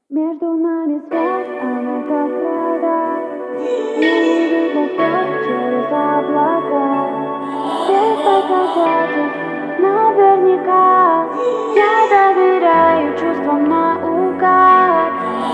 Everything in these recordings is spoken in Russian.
Между нами связь, она как радар. Мне не видно звезд через облака. Без доказательств, наверняка. Я доверяю чувствам наугад.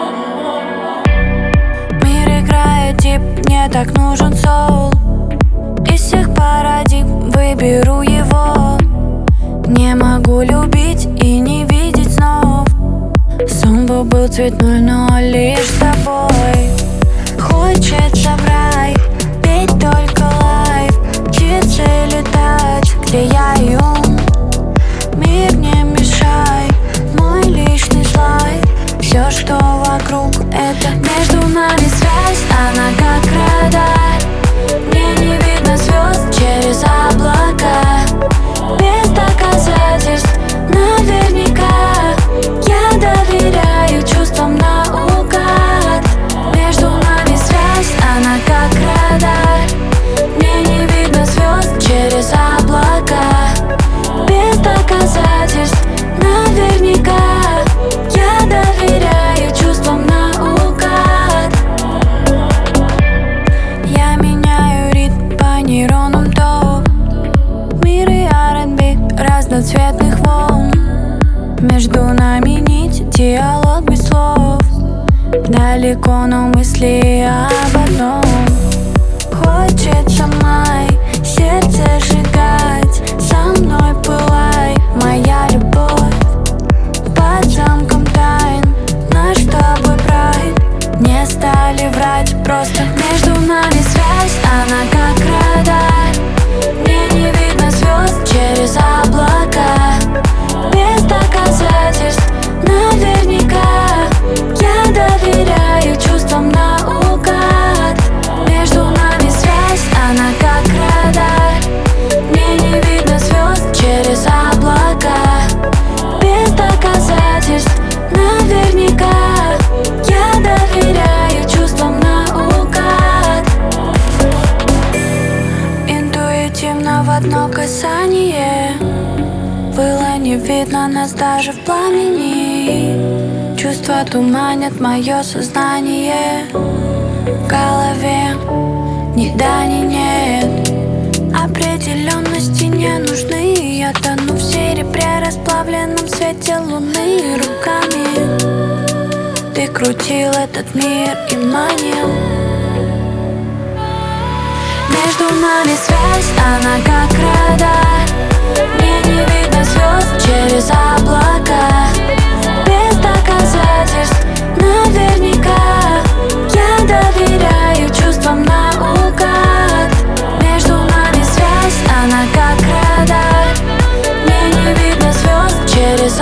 Мир играет дип, мне так нужен соул. Из всех парадигм выберу его. Не могу любить и не видеть снов. Сон был цветной, но лишь с тобой. Хочется в рай, петь только лайф, птицы летать, где я и он. Мир не мешай, мой личный слайд. Все, что вокруг, это между нами связь, она как радар. Мне не видно звезд через облака. Без доказательств, наверняка. Я доверяю чувствам наугад. Между нами связь, она как радар. Мне не видно звезд через облака. Без доказательств, наверняка. Я доверяю чувствам наугад. Я меняю ритм по нейронам топ. Мир и R&B разноцветных волн. Между нами нить, диалог без слов. Далеко, но мысли об одном. Хочется май, сердце сжигать. Со мной пылай, моя любовь. Под замком тайн, наш с тобой прайд. Не стали врать, просто между нами связь, она как радар. Мне не видно звезд через облака. Без доказательств, наверняка. Я доверяю чувствам наугад. Между нами связь, она как радар. Мне не видно звезд через облака. Без доказательств, наверняка. Я доверяю чувствам наугад. Интуитивно в одно касание. Было не видно нас даже в пламени. Чувства туманят мое сознание. В голове ни да, ни нет. Определенности не нужны. Я тону в серебре, расплавленном свете луны. Руками ты крутил этот мир и манил. Между нами связь, она как радар. Мне не видно звезд через облака. Без доказательств, наверняка. Я доверяю чувствам наугад. Между нами связь, она как радар. Мне не видно звезд через